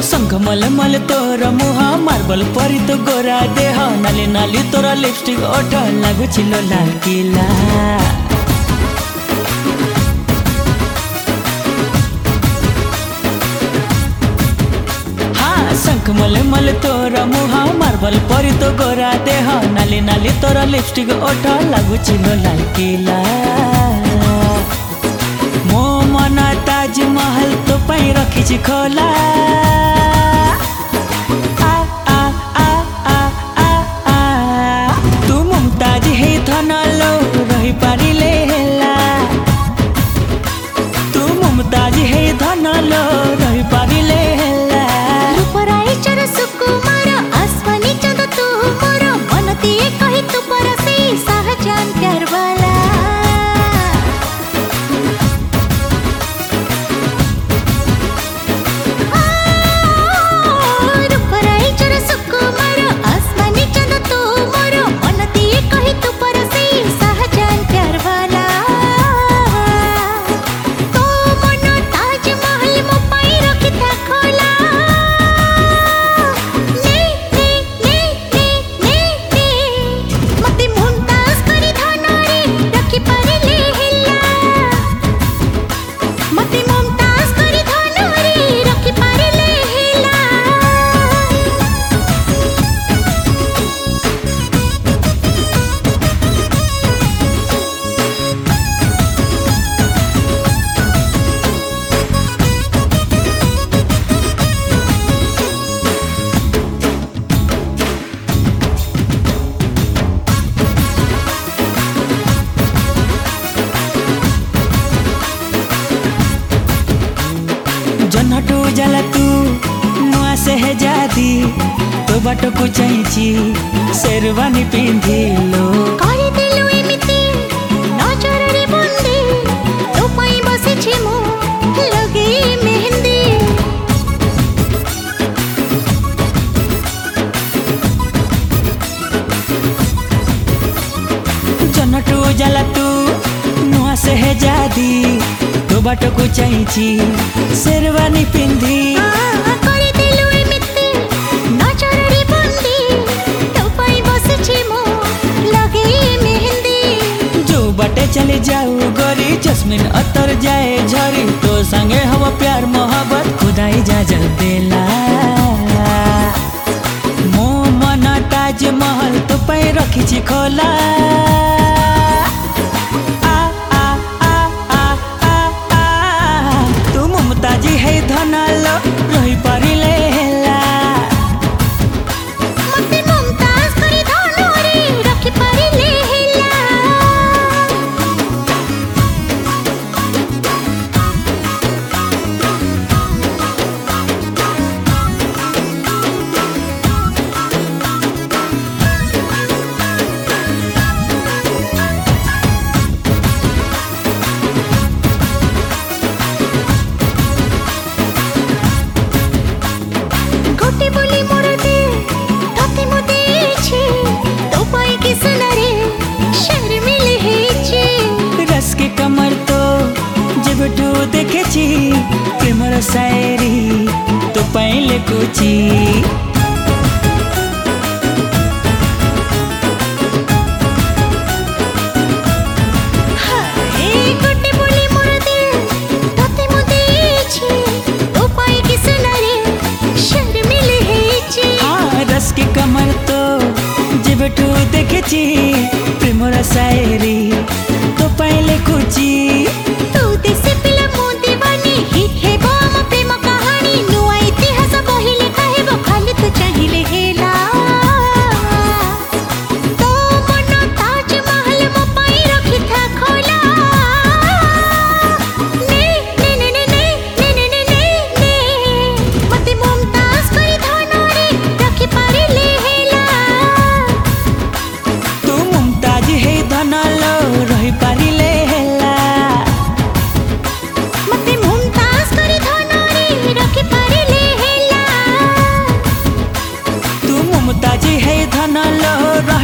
शंख मलमल तोर मुह मार्बल परी तो गोरा देह नाली नाली तोर लिपस्टिक ओठ लागुचिल लाल किला। हाँ शंख मलमल तोर मुह मार्बल परी तो गोरा देह नाली नाली तोर लिपस्टिक ओठ लागुचिल लाल किला। मो मन ताजमहल तो पाई रखी खोला। रही पारिले हेला तू मुमताज है धन लो रही पारिले हेला। रूपराई चर सुकुमार आसमानी चंद तू मोर मन दिए कही तू परसे शाहजान प्यार वाला। रूपराई चर सुकुमार आसमानी चंद तू मोर मन दिए कही तू परसे शाहजान प्यार वाला। तो मन ताजमहल मो पाई रखी था खोला। ने ने ने ने ने मते मुमताज करी धनरे रखी पारिले हेला। मते मुमताज करी धनरे रखी पारिले हेला। जन्नटू जला तू नुआ शहजादी तो बाटो को चाहिए शेरवानी पिंधी लो। करी दिलु एमिति नजररे बंदी तो पाई बसिछि मु लगे मेहंदी। जन्नटू जला तू नुआ शहजादी तो बाटो को चाहिए शेरवानी पिंधी। करी दिलु एमिति नजररे बंदी तो पाई बसिछि मु लगे मेहंदी। जो बाटे चले जाऊ गोरी जस्मिन अतर जाए झरी तो संगे हवा प्यार मोहब्बत खुदा इजाजत देला। मो मन ताजमहल तो पाई रखी खोला। तू मुमताज है धन लो रही पारिले हेला। मते मुमताज करी धनरे रखी पारिले हेला। गोटी बोली मोर दे तते मो देछि तो पाई कि सुनरे शहर मिले हेछि। रस के कमर तो जब टू देखेची प्रेमर शायरी तो पहले कुची। हाय गोटी बोली मोर दे तते मो देछि तो पाई कि सुनरे शहर मिले हेछि। हाँ रस के कमर तो जब टू देखेची प्रेमर शायरी तो पहले कुची। तू देसे पिला मो दीवानी हिट हे बो हम प्रेम कहानी नुआ इतिहास बहिले कहबो खाली तू चाहिले हेला। तो मन ताजमहल मो पाई रखी था खोला। ने ने ने ने ने ने ने ने ने मते मुमताज करी धनरे रखी पारिले हेला। तू मुमताज है धन लो रही पारिले हेला। मते मुमताज करी धनरे रखी पारिले हेला। तू मुमताज है धन लो